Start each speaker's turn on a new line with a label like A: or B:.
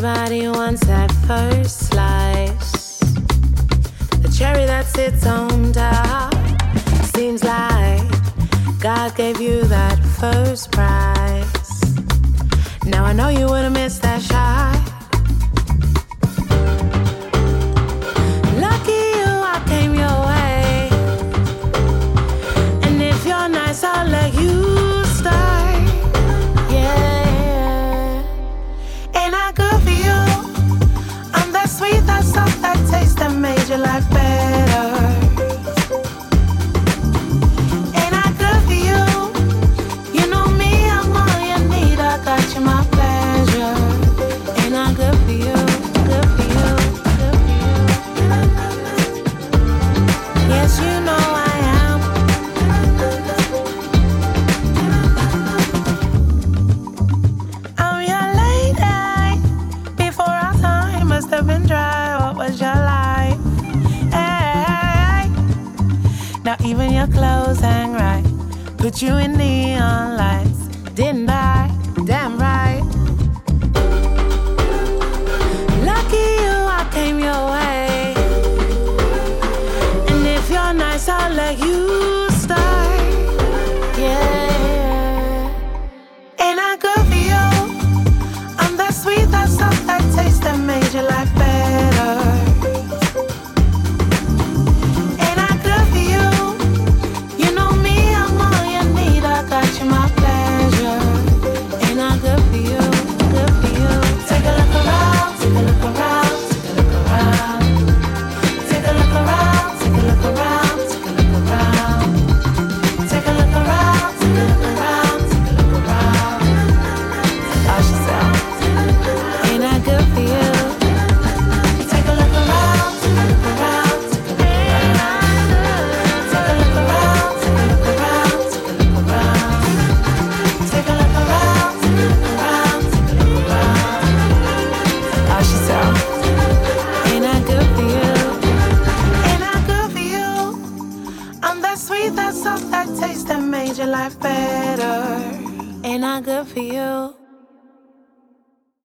A: Everybody wants that first slice, the cherry that sits on top. Seems like God gave you that first prize. Now I know you would've missed that shot. Lucky you, I came your way. And if you're nice, I'll let you start. Yeah. Ain't I good for you? I'm that sweet, that soft, that taste that made your life better. Ain't I good for you? You know me, I'm all you need. I got you, my pleasure. Ain't I good for you? Good for you, good for you. Yes, you know I am. I'm your lady. Before our time must have been dry. What was your life? Hey. Now even your clothes hang right. Put you in neon lights. Didn't I? Damn right. Lucky you, I came your way. And if you're nice, I'll let you start. Yeah. Ain't I good for you? I'm that sweet, that soft, that taste that made your life better. Ain't I good for you? You know me, I'm all you need. I got you, my pleasure. Ain't I good for you? Good for you. Take a look around, take a look around, take a look around. Take a look around, take a look around, take a look around. Take a look around, take a look around, take a look around. Ask yourself, ain't I good for you? Take a look around, take a look around, take a look around. Take a look around, take a look around, take a look around. Take a look around, take a look around, take a look around. Ask yourself, ain't I good for you? Ain't I good for you? I'm that sweet, that soft, that taste that made your life better. Ain't I good for you?